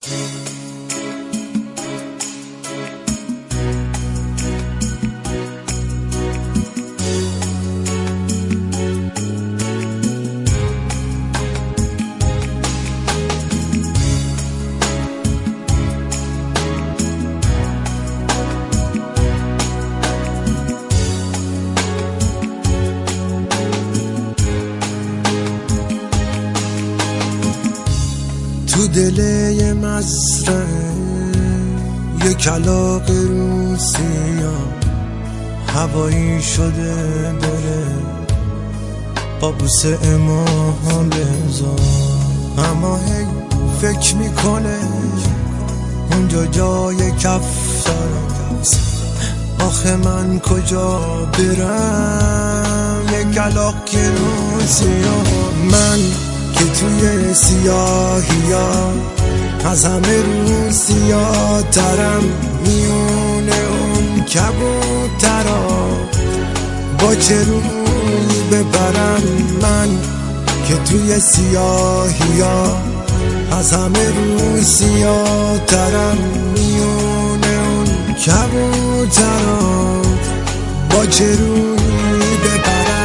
تو دل یه مزرعه یه کلاغ روسیا هوایی شده داره با بوسه ماها بزار، اما هی فکر میکنه اونجا جای کف داره. آخه من کجا برم یه کلاغ روسیا، من که توی سیاهی ها از همه روسیا ترم، میونه اون کبوترا با چه روی ببرم. من که توی سیاهی ها از همه روسیا ترم، میونه اون کبوترا با چه روی ببرم.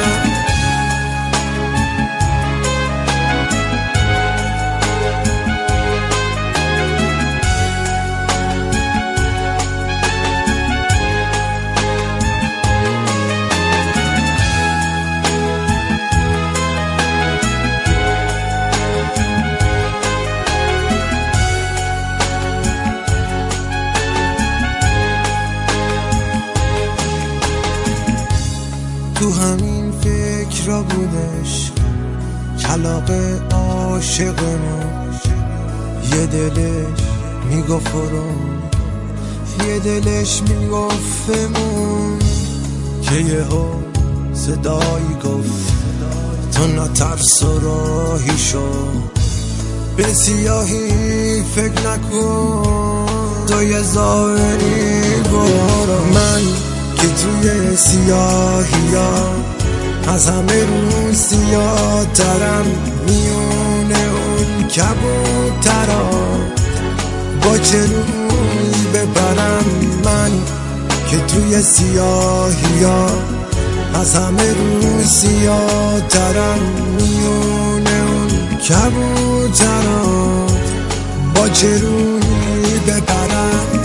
تو همین فکر را بودش کلاغ عاشقمون، یه دلش میگفت برو، یه دلش میگفتمون، که یهو صدایی گفت تو نترس و راهی شو، به سیاهی فکر نکن، تو یه ظاهری برو. من که توی سیاهی ها از همه روسیا ترم، میونه اون کبوترا با چه روی ببرم. من که توی سیاهی ها از همه روسیا ترم، میونه اون کبوترا با چه روی ببرم.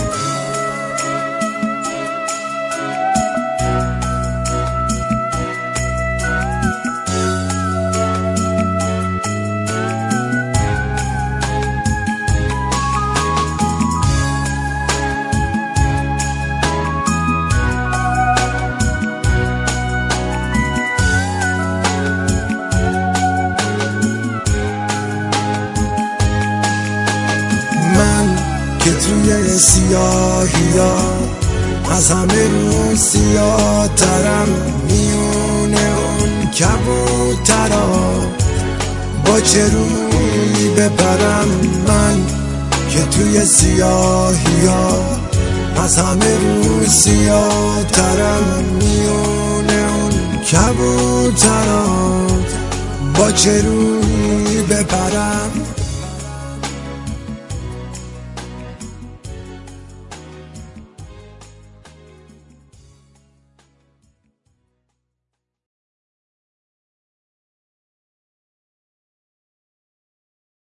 که توی سیاهی ها از همه روسیا ترم، میونه اون کبوترا با چه روی ببرم. من که توی سیاهی ها از همه روسیا ترم، میونه اون کبوترا با چه روی ببرم.